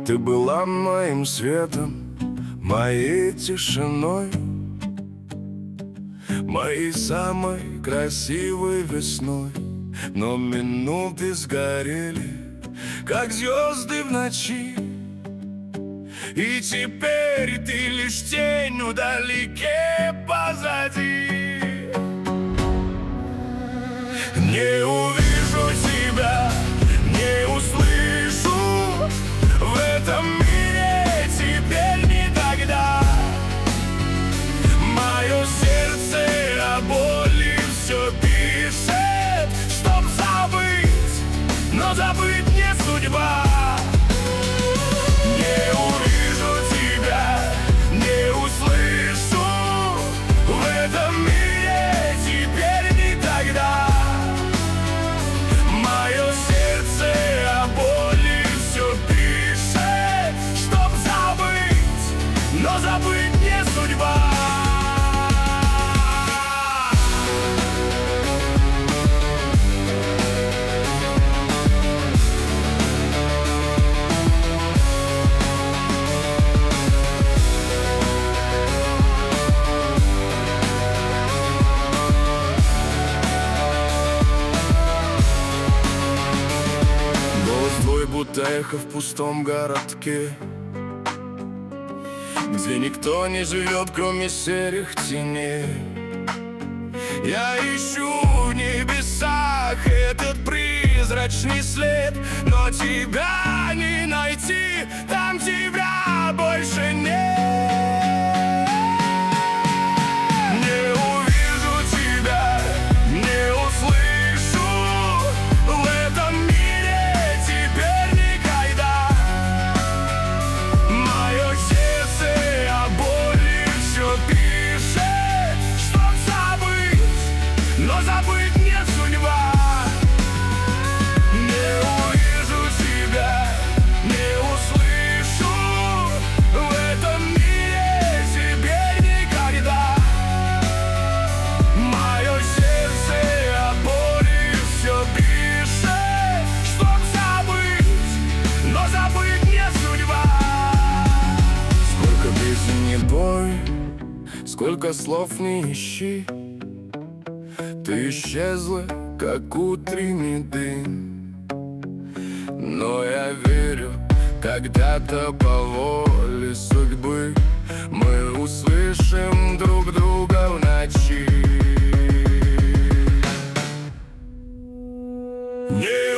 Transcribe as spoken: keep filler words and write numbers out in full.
Ты была моим светом, моей тишиной, моей самой красивой весной. Но минуты сгорели, как звезды в ночи, и теперь ты лишь тень вдалеке позади. Не увижу тебя, не услышу в этом мире теперь никогда. Мое сердце о боли все пишет, чтоб забыть, но забыть не судьба. Не увижу тебя, не услышу в этом мире теперь никогда. Мое сердце о боли все пишет, чтоб забыть, но забыть не судьба. Будто эхо в пустом городке, где никто не живет, кроме серых теней. Я ищу в небесах этот призрачный след, но тебя не найти, там тебя больше нет. Не увижу тебя, не услышу в этом мире теперь никогда. Мое сердце о боли все пишет, чтоб забыть, но забыть не судьба. Не увижу тебя, не услышу в этом мире теперь никогда. Мое сердце о боли все пишет, чтоб забыть, но забыть не судьба. Сколько песен не бой, сколько слов не ищи, ты исчезла, как утренний дым. Но я верю, когда-то по воле судьбы мы услышим друг друга в ночи. Не